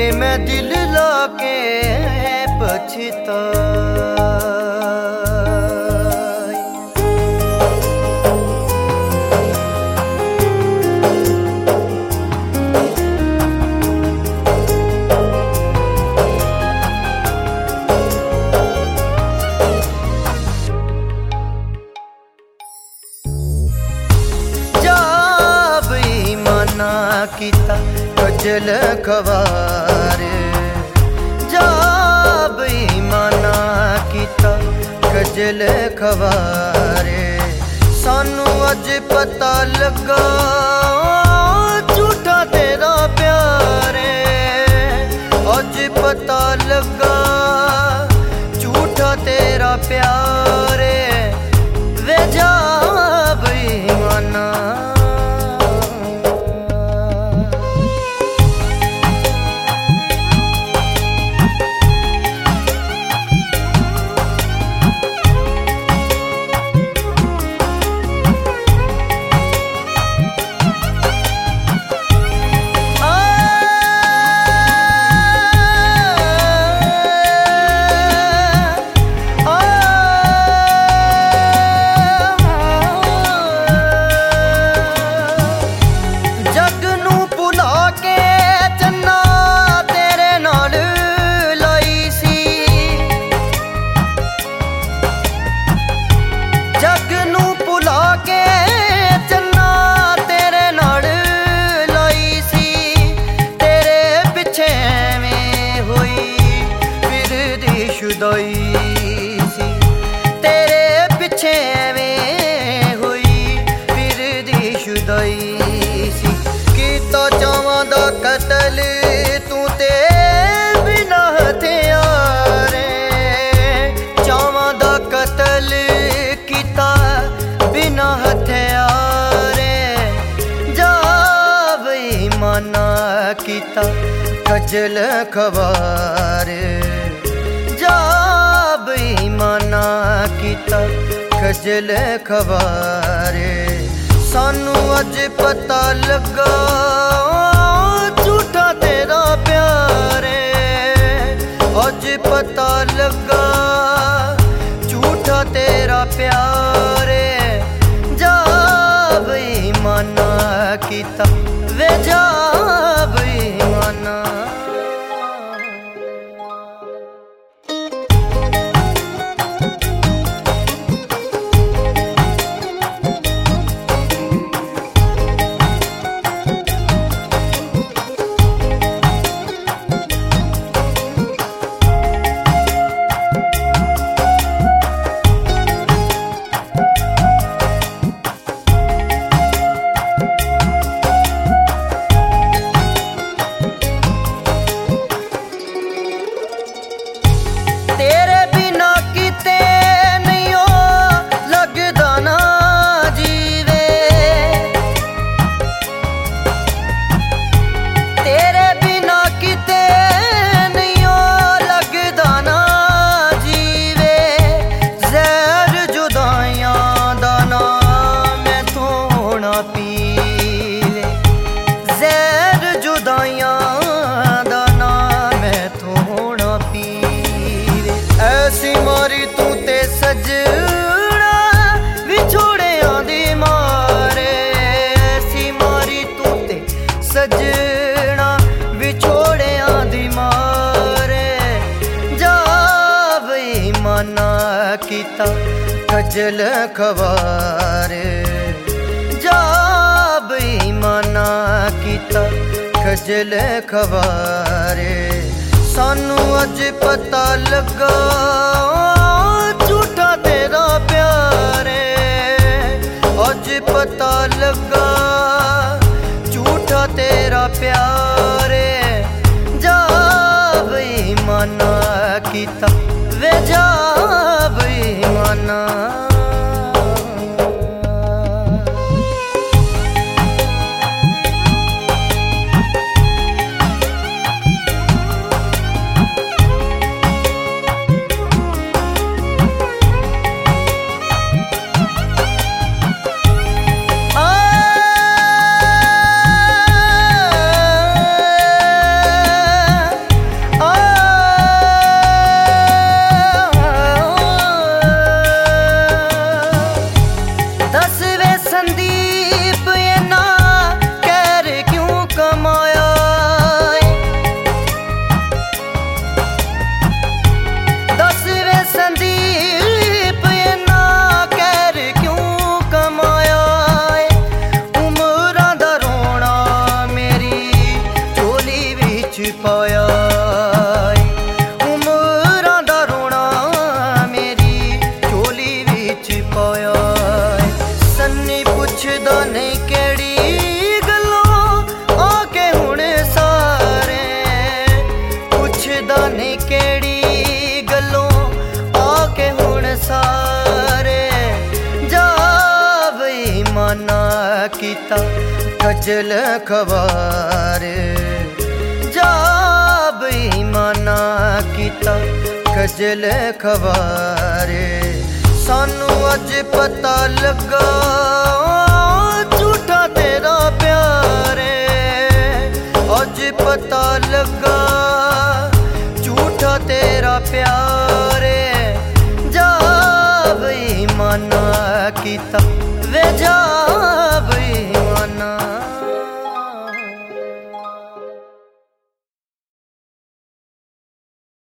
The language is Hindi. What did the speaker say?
मैं दिल लाके पछताई। जब ईमाना किता खजल खवार, जब ईमाना किता खजल खवारे, सानू अज पता लगा झूठा तेरा प्यारे। अज पता लगा झूठा तेरा प्यारे, वे जब ईमाना। तेरे पिछे में हुई फिर दी शुदाई सी। कीता चावां दा कतल तू ते बिना हथियारे, चावां दा कतल कीता बिना हथियारे। जब ईमाना कीता खजल खवारे, जब ईमाना किता खजल खवारे, सानू अज पता लगा झूठा तेरा प्यारे। अज पता लगा झूठा तेरा प्यारे, जब ईमाना किता वे जब ईमाना। तेरे बिना किते नहीं हो लगदा ना जीवे, तेरे बिना किते नहीं हो लगदा ना जीवे। जहर जुदाइयां दा ना मैं थोड़ा पीवे, जहर जुदाइयां दा ना मैं थोड़ा पीवे। ऐसी मारी तू ते सजना विछोड़ियां दी मारे, ऐसी मारी तू ते सजना विछोड़ियां दी मारे। जब ईमाना किता खजल खवारे, जब ईमाना किता खजल खवारे, सानू अज पता लगा झूठा तेरा प्यारे। अज पता लगा झूठा तेरा प्यारे, जब ईमाना किता वे जब ईमाना। पाया उमरां दा रोना मेरी झोली विच पाया। सन्नी पुछदा नहीं केड़ी गल्लों आके हुण सारे, पुछदा नहीं केड़ी गल्लों आके हुण सारे। जा बई माना कीता खजल खवारे, जा बई माना कीता खजल खवारे। सानू अज पता लगा झूठा तेरा प्यार है, अज पता लगा झूठा तेरा प्यार है। जा बई माना कीता वे जा बई माना।